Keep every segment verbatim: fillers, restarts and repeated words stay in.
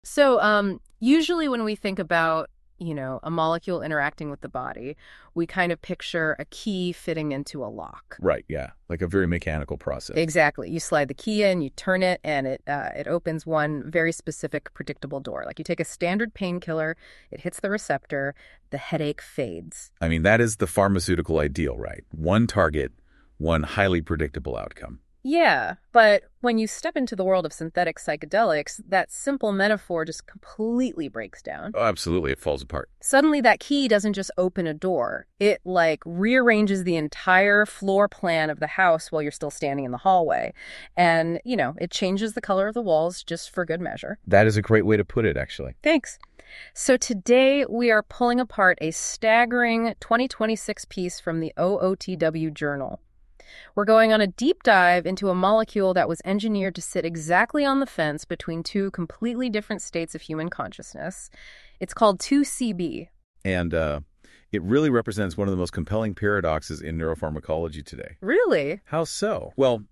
So, um, usually when we think about, you know, a molecule interacting with the body, we kind of picture a key fitting into a lock. Right, yeah. Like a very mechanical process. Exactly. You slide the key in, you turn it, and it uh, it opens one very specific, predictable door. Like you take a standard painkiller, it hits the receptor, the headache fades. I mean, that is the pharmaceutical ideal, right? One target, one highly predictable outcome. Yeah, but when you step into the world of synthetic psychedelics, that simple metaphor just completely breaks down. Oh, absolutely, it falls apart. Suddenly, that key doesn't just open a door. It, like, rearranges the entire floor plan of the house while you're still standing in the hallway. And, you know, it changes the color of the walls just for good measure. That is a great way to put it, actually. Thanks. So today, we are pulling apart a staggering twenty twenty-six piece from the O O T W Journal. We're going on a deep dive into a molecule that was engineered to sit exactly on the fence between two completely different states of human consciousness. It's called two C B. And uh, it really represents one of the most compelling paradoxes in neuropharmacology today. Really? How so? Well,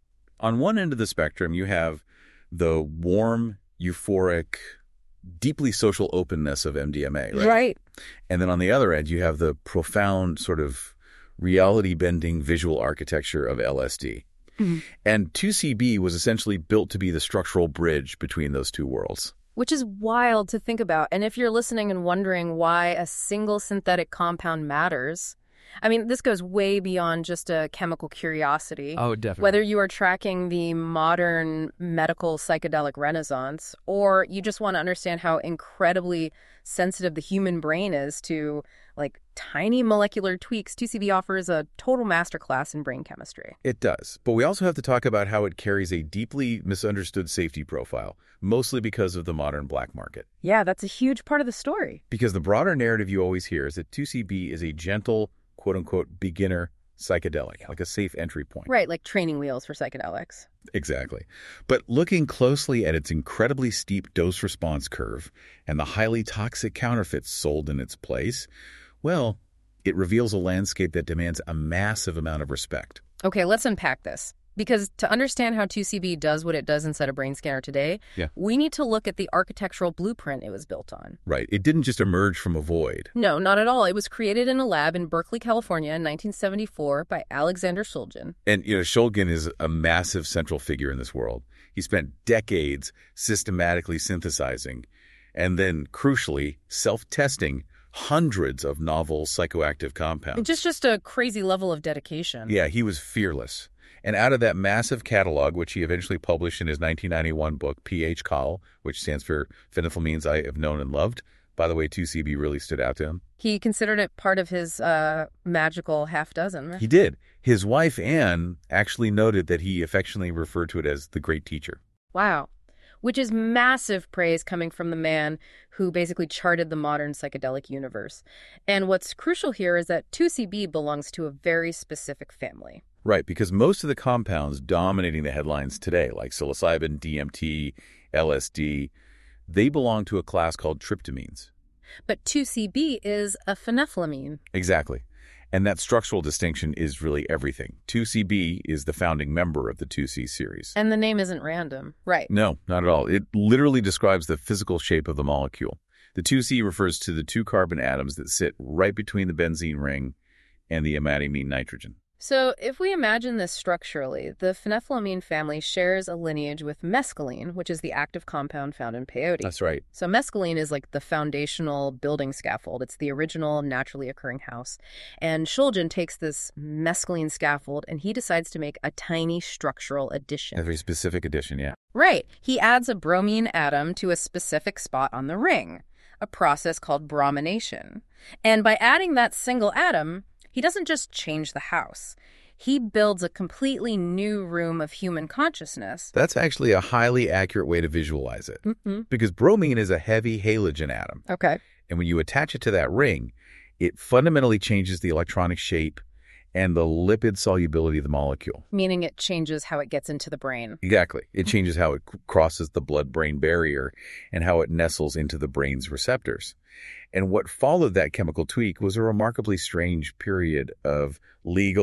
on one end of the spectrum, you have the warm, euphoric, deeply social openness of M D M A, right? Right. And then on the other end, you have the profound sort of reality-bending visual architecture of L S D. Mm-hmm. And two C B was essentially built to be the structural bridge between those two worlds. Which is wild to think about. And if you're listening and wondering why a single synthetic compound matters, I mean, this goes way beyond just a chemical curiosity. Oh, definitely. Whether you are tracking the modern medical psychedelic renaissance, or you just want to understand how incredibly sensitive the human brain is to, like, tiny molecular tweaks, two C B offers a total masterclass in brain chemistry. It does. But we also have to talk about how it carries a deeply misunderstood safety profile, mostly because of the modern black market. Yeah, that's a huge part of the story. Because the broader narrative you always hear is that two C B is a gentle, quote-unquote, beginner psychedelic, like a safe entry point. Right, like training wheels for psychedelics. Exactly. But looking closely at its incredibly steep dose-response curve and the highly toxic counterfeits sold in its place, well, it reveals a landscape that demands a massive amount of respect. Okay, let's unpack this. Because to understand how two C B does what it does inside a brain scanner today, yeah. we need to look at the architectural blueprint it was built on. Right. It didn't just emerge from a void. No, not at all. It was created in a lab in Berkeley, California in nineteen seventy-four by Alexander Shulgin. And, you know, Shulgin is a massive central figure in this world. He spent decades systematically synthesizing and then, crucially, self-testing hundreds of novel psychoactive compounds. Just, just a crazy level of dedication. Yeah, he was fearless. And out of that massive catalog, which he eventually published in his nineteen ninety-one book, P H C A L, which stands for Phenethylamines I Have Known and Loved. By the way, two C B really stood out to him. He considered it part of his uh, magical half dozen. He did. His wife, Anne, actually noted that he affectionately referred to it as the great teacher. Wow. Which is massive praise coming from the man who basically charted the modern psychedelic universe. And what's crucial here is that two C B belongs to a very specific family. Right, because most of the compounds dominating the headlines today, like psilocybin, D M T, L S D, they belong to a class called tryptamines. But two C B is a phenethylamine. Exactly. And that structural distinction is really everything. two C B is the founding member of the two C series. And the name isn't random. Right. No, not at all. It literally describes the physical shape of the molecule. The two C refers to the two carbon atoms that sit right between the benzene ring and the amatymine nitrogen. So if we imagine this structurally, the phenethylamine family shares a lineage with mescaline, which is the active compound found in peyote. That's right. So mescaline is like the foundational building scaffold. It's the original naturally occurring house. And Shulgin takes this mescaline scaffold and he decides to make a tiny structural addition. A very specific addition, yeah. Right. He adds a bromine atom to a specific spot on the ring, a process called bromination. And by adding that single atom, he doesn't just change the house. He builds a completely new room of human consciousness. That's actually a highly accurate way to visualize it. Mm-hmm. Because bromine is a heavy halogen atom. Okay. And when you attach it to that ring, it fundamentally changes the electronic shape and the lipid solubility of the molecule. Meaning it changes how it gets into the brain. Exactly. It changes how it crosses the blood-brain barrier and how it nestles into the brain's receptors. And what followed that chemical tweak was a remarkably strange period of legal,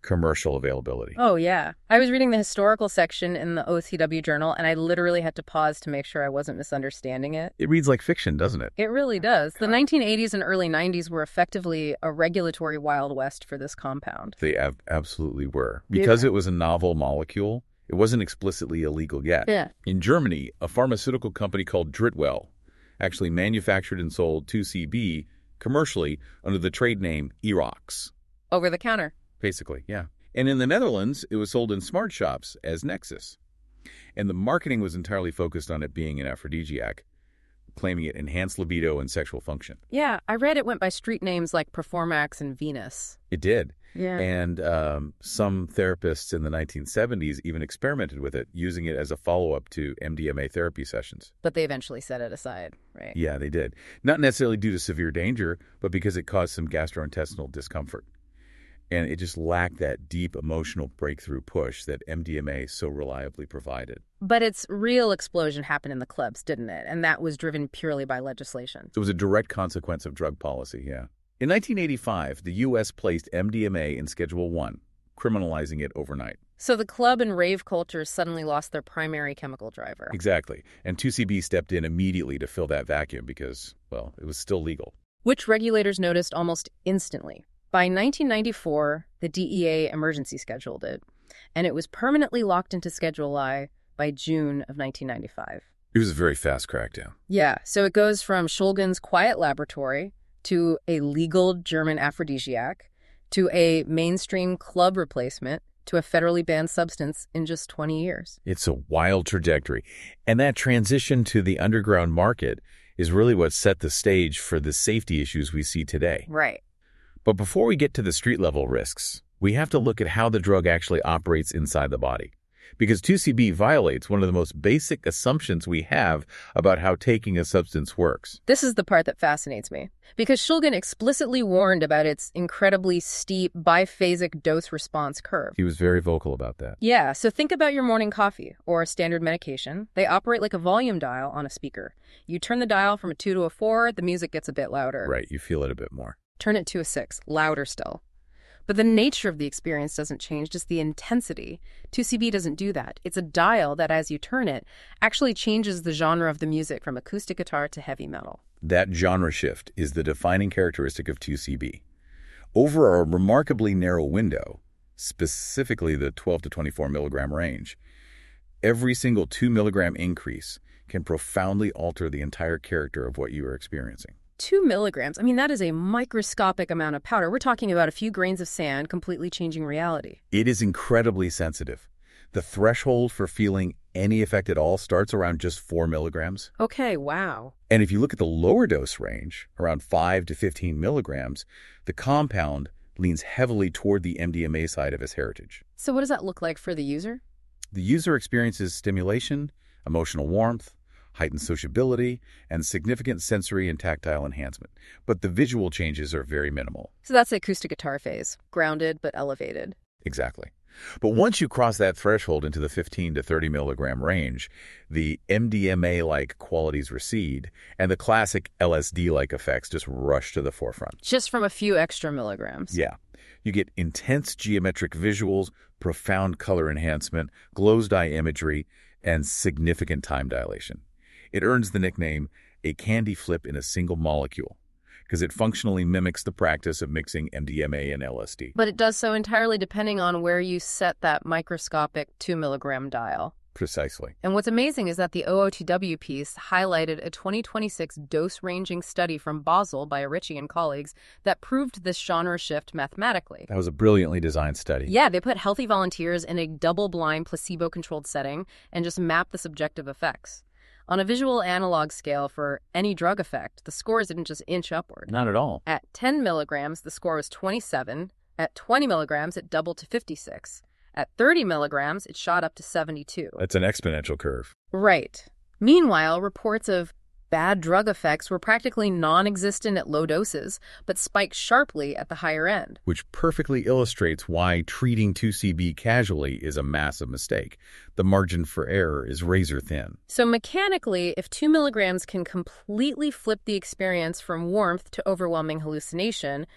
commercial availability. Oh, yeah. I was reading the historical section in the O T W journal, and I literally had to pause to make sure I wasn't misunderstanding it. It reads like fiction, doesn't it? It really does. The nineteen eighties and early nineties were effectively a regulatory Wild West for this compound. They ab- absolutely were. Because Yeah. it was a novel molecule, it wasn't explicitly illegal yet. Yeah. In Germany, a pharmaceutical company called Dritwell actually manufactured and sold two C B commercially under the trade name Erox. Over the counter. Basically, yeah. And in the Netherlands, it was sold in smart shops as Nexus. And the marketing was entirely focused on it being an aphrodisiac, claiming it enhanced libido and sexual function. Yeah, I read it went by street names like Performax and Venus. It did. Yeah. And um, some therapists in the nineteen seventies even experimented with it, using it as a follow-up to M D M A therapy sessions. But they eventually set it aside, right? Yeah, they did. Not necessarily due to severe danger, but because it caused some gastrointestinal discomfort. And it just lacked that deep emotional breakthrough push that M D M A so reliably provided. But its real explosion happened in the clubs, didn't it? And that was driven purely by legislation. It was a direct consequence of drug policy, yeah. In nineteen eighty-five, the U S placed M D M A in Schedule one, criminalizing it overnight. So the club and rave cultures suddenly lost their primary chemical driver. Exactly. And two C B stepped in immediately to fill that vacuum because, well, it was still legal. Which regulators noticed almost instantly. By nineteen ninety-four, the D E A emergency scheduled it, and it was permanently locked into Schedule I by June of nineteen ninety-five. It was a very fast crackdown. Yeah, so it goes from Schulgen's quiet laboratory to a legal German aphrodisiac to a mainstream club replacement to a federally banned substance in just twenty years. It's a wild trajectory. And that transition to the underground market is really what set the stage for the safety issues we see today. Right. But before we get to the street-level risks, we have to look at how the drug actually operates inside the body. Because two C B violates one of the most basic assumptions we have about how taking a substance works. This is the part that fascinates me, because Schulgen explicitly warned about its incredibly steep biphasic dose-response curve. He was very vocal about that. Yeah, so think about your morning coffee or a standard medication. They operate like a volume dial on a speaker. You turn the dial from a two to a four, the music gets a bit louder. Right, you feel it a bit more. Turn it to a six, louder still. But the nature of the experience doesn't change, just the intensity. two C B doesn't do that. It's a dial that, as you turn it, actually changes the genre of the music from acoustic guitar to heavy metal. That genre shift is the defining characteristic of two C B. Over a remarkably narrow window, specifically the twelve to twenty-four milligram range, every single two milligram increase can profoundly alter the entire character of what you are experiencing. Two milligrams. I mean, that is a microscopic amount of powder. We're talking about a few grains of sand completely changing reality. It is incredibly sensitive. The threshold for feeling any effect at all starts around just four milligrams. Okay, wow. And if you look at the lower dose range, around five to fifteen milligrams, the compound leans heavily toward the M D M A side of its heritage. So what does that look like for the user? The user experiences stimulation, emotional warmth, heightened sociability, and significant sensory and tactile enhancement. But the visual changes are very minimal. So that's the acoustic guitar phase. Grounded but elevated. Exactly. But once you cross that threshold into the fifteen to thirty milligram range, the M D M A-like qualities recede, and the classic L S D-like effects just rush to the forefront. Just from a few extra milligrams. Yeah. You get intense geometric visuals, profound color enhancement, glow's eye imagery, and significant time dilation. It earns the nickname a candy flip in a single molecule because it functionally mimics the practice of mixing M D M A and L S D. But it does so entirely depending on where you set that microscopic two milligram dial. Precisely. And what's amazing is that the O O T W piece highlighted a twenty twenty-six dose-ranging study from Basel by Ritchie and colleagues that proved this genre shift mathematically. That was a brilliantly designed study. Yeah, they put healthy volunteers in a double-blind, placebo-controlled setting and just mapped the subjective effects. On a visual analog scale for any drug effect, the scores didn't just inch upward. Not at all. At ten milligrams, the score was twenty-seven. At twenty milligrams, it doubled to fifty-six. At thirty milligrams, it shot up to seventy-two. That's an exponential curve. Right. Meanwhile, reports of bad drug effects were practically non-existent at low doses, but spiked sharply at the higher end. Which perfectly illustrates why treating two C B casually is a massive mistake. The margin for error is razor thin. So mechanically, if two milligrams can completely flip the experience from warmth to overwhelming hallucination,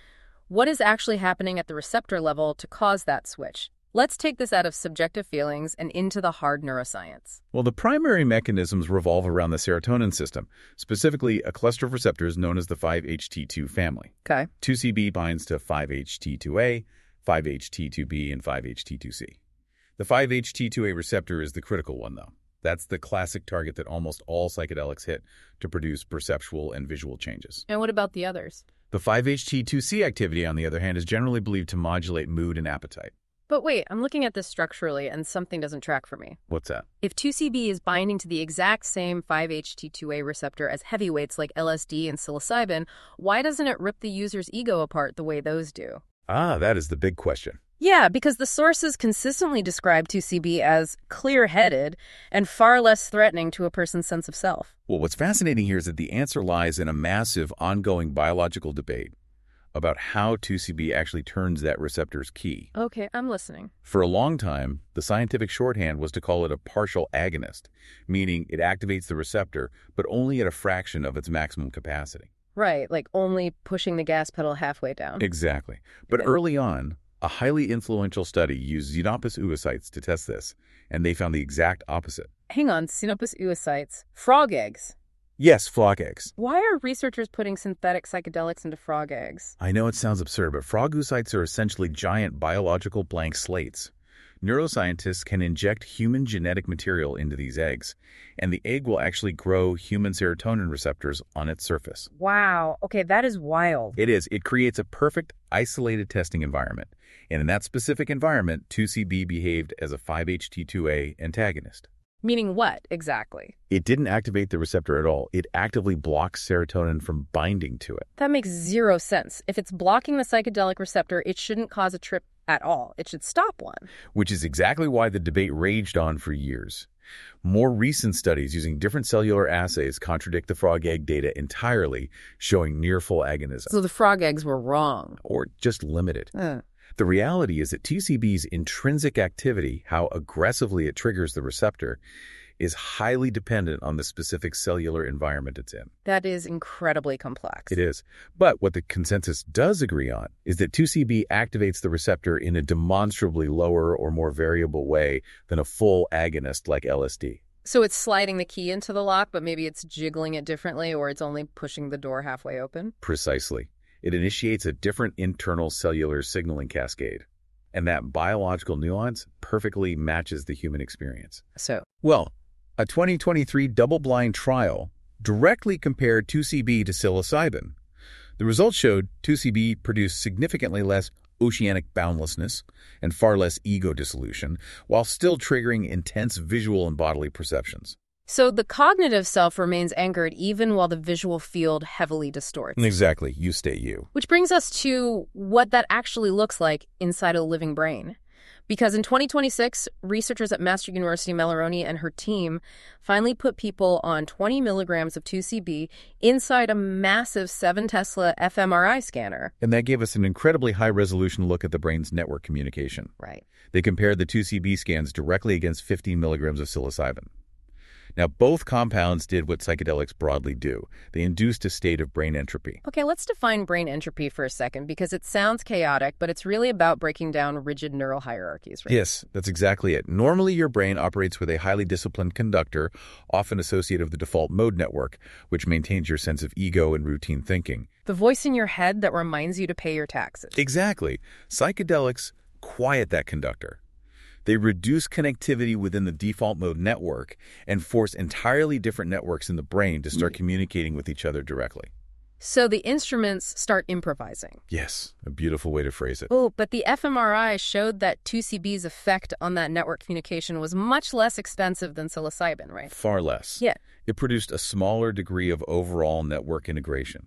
What is actually happening at the receptor level to cause that switch? Let's take this out of subjective feelings and into the hard neuroscience. Well, the primary mechanisms revolve around the serotonin system, specifically a cluster of receptors known as the five H T two family. Okay. two C B binds to five H T two A, five H T two B, and five H T two C. The five H T two A receptor is the critical one, though. That's the classic target that almost all psychedelics hit to produce perceptual and visual changes. And what about the others? The five H T two C activity, on the other hand, is generally believed to modulate mood and appetite. But wait, I'm looking at this structurally and something doesn't track for me. What's that? If two C B is binding to the exact same five H T two A receptor as heavyweights like L S D and psilocybin, why doesn't it rip the user's ego apart the way those do? Ah, that is the big question. Yeah, because the sources consistently describe two C B as clear-headed and far less threatening to a person's sense of self. Well, what's fascinating here is that the answer lies in a massive, ongoing biological debate about how two C B actually turns that receptor's key. Okay, I'm listening. For a long time, the scientific shorthand was to call it a partial agonist, meaning it activates the receptor, but only at a fraction of its maximum capacity. Right, like only pushing the gas pedal halfway down. Exactly. But Okay. early on, a highly influential study used Xenopus oocytes to test this, and they found the exact opposite. Hang on, Xenopus oocytes. Frog eggs. Yes, frog eggs. Why are researchers putting synthetic psychedelics into frog eggs? I know it sounds absurd, but frog oocytes are essentially giant biological blank slates. Neuroscientists can inject human genetic material into these eggs, and the egg will actually grow human serotonin receptors on its surface. Wow. Okay, that is wild. It is. It creates a perfect, isolated testing environment. And in that specific environment, two C B behaved as a five H T two A antagonist. Meaning what, exactly? It didn't activate the receptor at all. It actively blocks serotonin from binding to it. That makes zero sense. If it's blocking the psychedelic receptor, it shouldn't cause a trip at all. It should stop one. Which is exactly why the debate raged on for years. More recent studies using different cellular assays contradict the frog egg data entirely, showing near full agonism. So the frog eggs were wrong. Or just limited. Uh. The reality is that two C B's intrinsic activity, how aggressively it triggers the receptor, is highly dependent on the specific cellular environment it's in. That is incredibly complex. It is. But what the consensus does agree on is that two C B activates the receptor in a demonstrably lower or more variable way than a full agonist like L S D. So it's sliding the key into the lock, but maybe it's jiggling it differently, or it's only pushing the door halfway open? Precisely. It initiates a different internal cellular signaling cascade. And that biological nuance perfectly matches the human experience. So, Well, a twenty twenty-three double-blind trial directly compared two C B to psilocybin. The results showed two C B produced significantly less oceanic boundlessness and far less ego dissolution, while still triggering intense visual and bodily perceptions. so the cognitive self remains anchored even while the visual field heavily distorts. Exactly. You stay you. Which brings us to what that actually looks like inside a living brain. Because in twenty twenty-six, researchers at Master University Mallaroni and her team finally put people on twenty milligrams of two C B inside a massive seven Tesla fMRI scanner. And that gave us an incredibly high-resolution look at the brain's network communication. Right. They compared the two C B scans directly against fifteen milligrams of psilocybin. Now, both compounds did what psychedelics broadly do. They induced a state of brain entropy. Okay, let's define brain entropy for a second, because it sounds chaotic, but it's really about breaking down rigid neural hierarchies, right? Yes, that's exactly it. Normally, your brain operates with a highly disciplined conductor, often associated with the default mode network, which maintains your sense of ego and routine thinking. The voice in your head that reminds you to pay your taxes. Exactly. Psychedelics quiet that conductor. They reduce connectivity within the default mode network and force entirely different networks in the brain to start communicating with each other directly. So the instruments start improvising. Yes, a beautiful way to phrase it. Oh, but the fMRI showed that two C B's effect on that network communication was much less expensive than psilocybin, right? Far less. Yeah. It produced a smaller degree of overall network integration.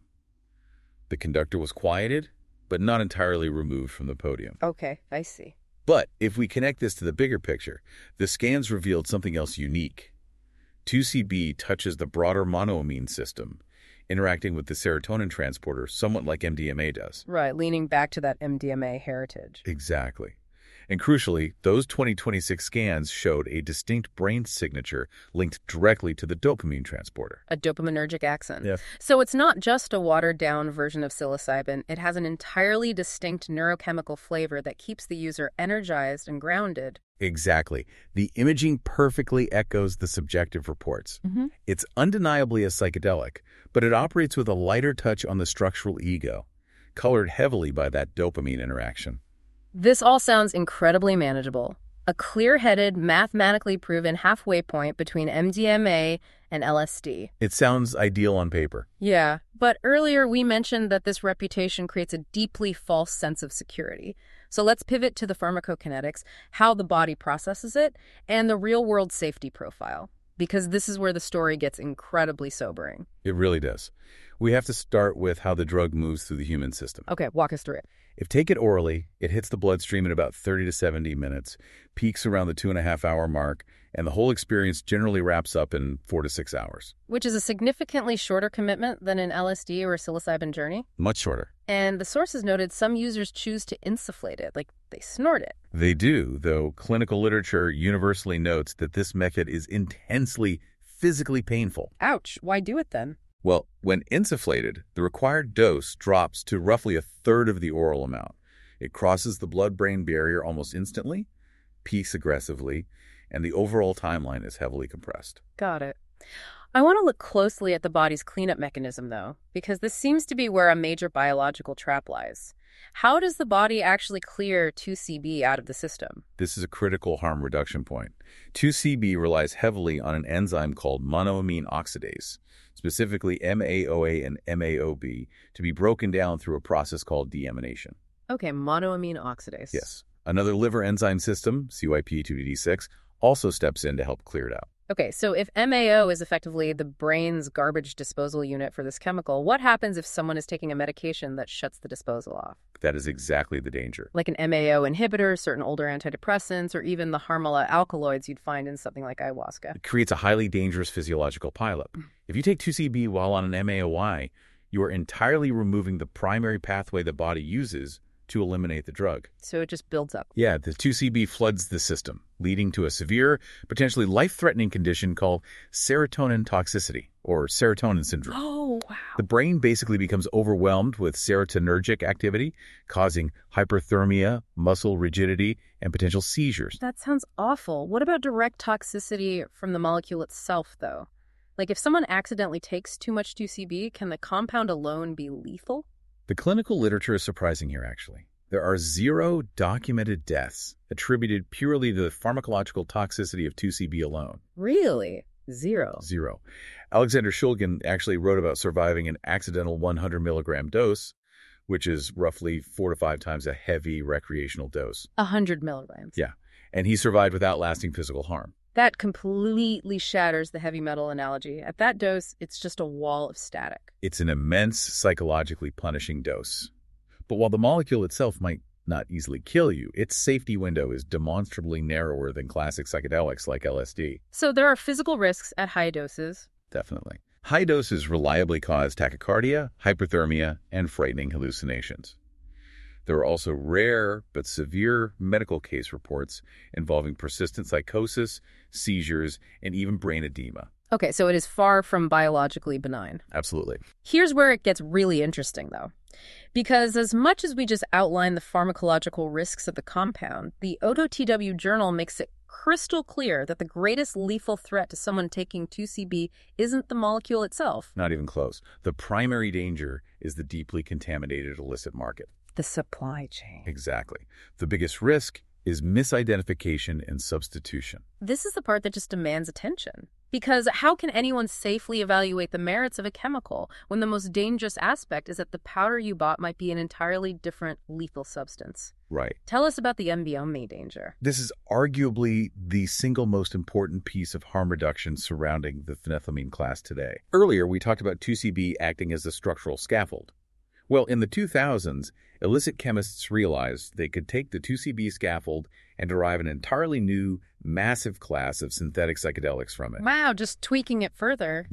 The conductor was quieted, but not entirely removed from the podium. Okay, I see. But if we connect this to the bigger picture, the scans revealed something else unique. two C B touches the broader monoamine system, interacting with the serotonin transporter somewhat like M D M A does. Right, leaning back to that M D M A heritage. Exactly. And crucially, those twenty twenty-six scans showed a distinct brain signature linked directly to the dopamine transporter. A dopaminergic axon. Yeah. So it's not just a watered-down version of psilocybin. It has an entirely distinct neurochemical flavor that keeps the user energized and grounded. Exactly. The imaging perfectly echoes the subjective reports. Mm-hmm. It's undeniably a psychedelic, but it operates with a lighter touch on the structural ego, colored heavily by that dopamine interaction. This all sounds incredibly manageable. A clear-headed, mathematically proven halfway point between M D M A and L S D. It sounds ideal on paper. Yeah, but earlier we mentioned that this reputation creates a deeply false sense of security. So let's pivot to the pharmacokinetics, how the body processes it, and the real-world safety profile, because this is where the story gets incredibly sobering. It really does. We have to start with how the drug moves through the human system. Okay, walk us through it. If take it orally, it hits the bloodstream in about thirty to seventy minutes, peaks around the two and a half hour mark, and the whole experience generally wraps up in four to six hours. Which is a significantly shorter commitment than an L S D or a psilocybin journey. Much shorter. And the sources noted some users choose to insufflate it, like they snort it. They do, though clinical literature universally notes that this method is intensely physically painful. Ouch, why do it then? Well, when insufflated, the required dose drops to roughly a third of the oral amount. It crosses the blood-brain barrier almost instantly, peaks aggressively, and the overall timeline is heavily compressed. Got it. I want to look closely at the body's cleanup mechanism, though, because this seems to be where a major biological trap lies. How does the body actually clear two C B out of the system? This is a critical harm reduction point. two C B relies heavily on an enzyme called monoamine oxidase, specifically M A O A and M A O B, to be broken down through a process called deamination. Okay, monoamine oxidase. Yes. Another liver enzyme system, C Y P two D six, also steps in to help clear it out. Okay, so if M A O is effectively the brain's garbage disposal unit for this chemical, what happens if someone is taking a medication that shuts the disposal off? That is exactly the danger. Like an M A O inhibitor, certain older antidepressants, or even the harmala alkaloids you'd find in something like ayahuasca. It creates a highly dangerous physiological pileup. If you take two C B while on an M A O I, you are entirely removing the primary pathway the body uses to eliminate the drug. So it just builds up. Yeah, the two C B floods the system, leading to a severe, potentially life-threatening condition called serotonin toxicity, or serotonin syndrome. Oh, wow. The brain basically becomes overwhelmed with serotonergic activity, causing hyperthermia, muscle rigidity, and potential seizures. That sounds awful. What about direct toxicity from the molecule itself, though? Like if someone accidentally takes too much two C B, can the compound alone be lethal? The clinical literature is surprising here, actually. There are zero documented deaths attributed purely to the pharmacological toxicity of two C B alone. Really? Zero? Zero. Alexander Shulgin actually wrote about surviving an accidental one hundred milligram dose, which is roughly four to five times a heavy recreational dose. one hundred milligrams? Yeah. And he survived without lasting physical harm. That completely shatters the heavy metal analogy. At that dose, it's just a wall of static. It's an immense psychologically punishing dose. But while the molecule itself might not easily kill you, its safety window is demonstrably narrower than classic psychedelics like L S D. So there are physical risks at high doses. Definitely. High doses reliably cause tachycardia, hyperthermia, and frightening hallucinations. There are also rare but severe medical case reports involving persistent psychosis, seizures, and even brain edema. Okay, so it is far from biologically benign. Absolutely. Here's where it gets really interesting, though. Because as much as we just outline the pharmacological risks of the compound, the O T W journal makes it crystal clear that the greatest lethal threat to someone taking two C B isn't the molecule itself. Not even close. The primary danger is the deeply contaminated illicit market. The supply chain. Exactly. The biggest risk is misidentification and substitution. This is the part that just demands attention. Because how can anyone safely evaluate the merits of a chemical when the most dangerous aspect is that the powder you bought might be an entirely different lethal substance? Right. Tell us about the M D M A danger. This is arguably the single most important piece of harm reduction surrounding the phenethylamine class today. Earlier, we talked about two C B acting as a structural scaffold. Well, in the two thousands, illicit chemists realized they could take the two C B scaffold and derive an entirely new, massive class of synthetic psychedelics from it. Wow, just tweaking it further. Yeah.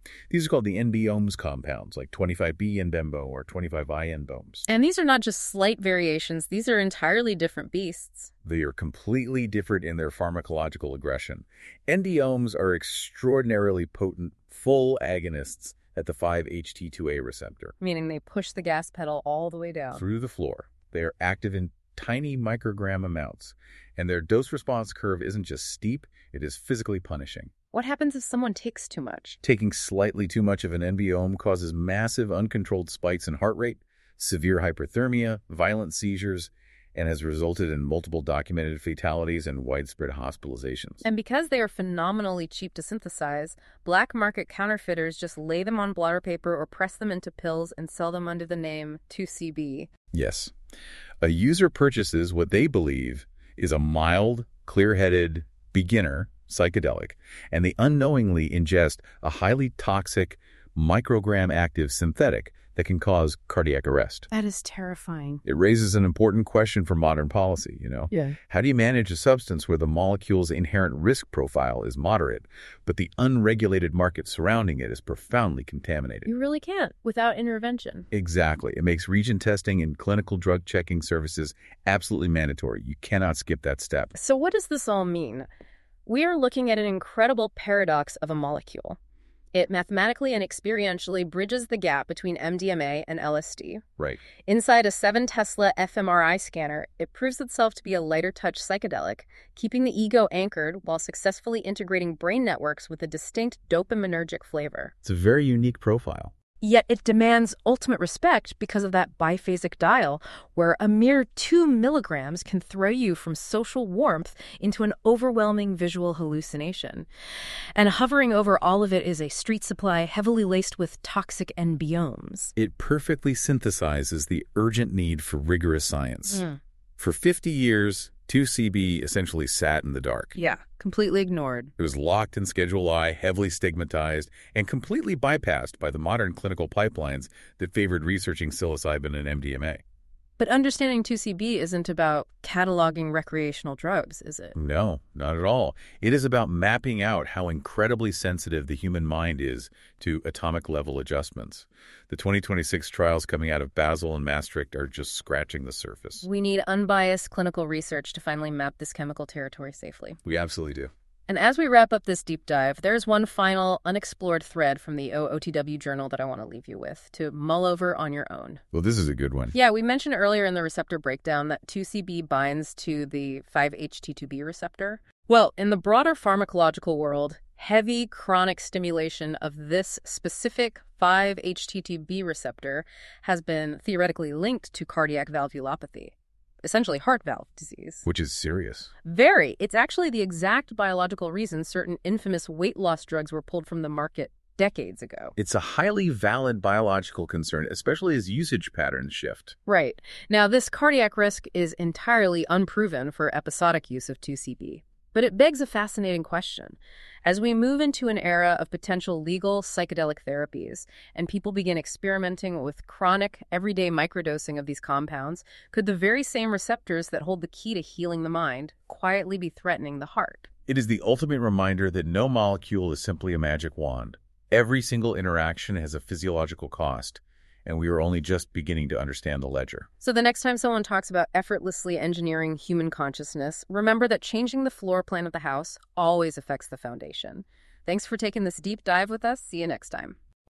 These are called the N B O M S compounds, like twenty-five B N Bembo or twenty-five I N B O M S. And these are not just slight variations. These are entirely different beasts. They are completely different in their pharmacological aggression. N B O M S are extraordinarily potent, full agonists at the five H T two A receptor. Meaning they push the gas pedal all the way down. Through the floor. They are active in tiny microgram amounts, and their dose-response curve isn't just steep, it is physically punishing. What happens if someone takes too much? Taking slightly too much of an N B O M S causes massive uncontrolled spikes in heart rate, severe hyperthermia, violent seizures, and has resulted in multiple documented fatalities and widespread hospitalizations. And because they are phenomenally cheap to synthesize, black market counterfeiters just lay them on blotter paper or press them into pills and sell them under the name two C B. Yes. A user purchases what they believe is a mild, clear-headed beginner psychedelic, and they unknowingly ingest a highly toxic, microgram active synthetic that can cause cardiac arrest. That is terrifying. It raises an important question for modern policy, you know? Yeah. How do you manage a substance where the molecule's inherent risk profile is moderate, but the unregulated market surrounding it is profoundly contaminated? You really can't without intervention. Exactly. It makes region testing and clinical drug checking services absolutely mandatory. You cannot skip that step. So what does this all mean? We are looking at an incredible paradox of a molecule. It mathematically and experientially bridges the gap between M D M A and L S D. Right. Inside a seven Tesla fMRI scanner, it proves itself to be a lighter touch psychedelic, keeping the ego anchored while successfully integrating brain networks with a distinct dopaminergic flavor. It's a very unique profile. Yet it demands ultimate respect because of that biphasic dial, where a mere two milligrams can throw you from social warmth into an overwhelming visual hallucination. And hovering over all of it is a street supply heavily laced with toxic N B O M S. It perfectly synthesizes the urgent need for rigorous science. Mm. For fifty years, two C B essentially sat in the dark. Yeah, completely ignored. It was locked in Schedule I, heavily stigmatized, and completely bypassed by the modern clinical pipelines that favored researching psilocybin and M D M A. But understanding two C B isn't about cataloging recreational drugs, is it? No, not at all. It is about mapping out how incredibly sensitive the human mind is to atomic level adjustments. The twenty twenty-six trials coming out of Basel and Maastricht are just scratching the surface. We need unbiased clinical research to finally map this chemical territory safely. We absolutely do. And as we wrap up this deep dive, there's one final unexplored thread from the O O T W journal that I want to leave you with to mull over on your own. Well, this is a good one. Yeah, we mentioned earlier in the receptor breakdown that two C B binds to the five H T two B receptor. Well, in the broader pharmacological world, heavy chronic stimulation of this specific five H T two B receptor has been theoretically linked to cardiac valvulopathy. Essentially heart valve disease. Which is serious. Very. It's actually the exact biological reason certain infamous weight loss drugs were pulled from the market decades ago. It's a highly valid biological concern, especially as usage patterns shift. Right. Now, this cardiac risk is entirely unproven for episodic use of two C B. But it begs a fascinating question. As we move into an era of potential legal psychedelic therapies and people begin experimenting with chronic, everyday microdosing of these compounds, could the very same receptors that hold the key to healing the mind quietly be threatening the heart? It is the ultimate reminder that no molecule is simply a magic wand. Every single interaction has a physiological cost, and we are only just beginning to understand the ledger. So the next time someone talks about effortlessly engineering human consciousness, remember that changing the floor plan of the house always affects the foundation. Thanks for taking this deep dive with us. See you next time.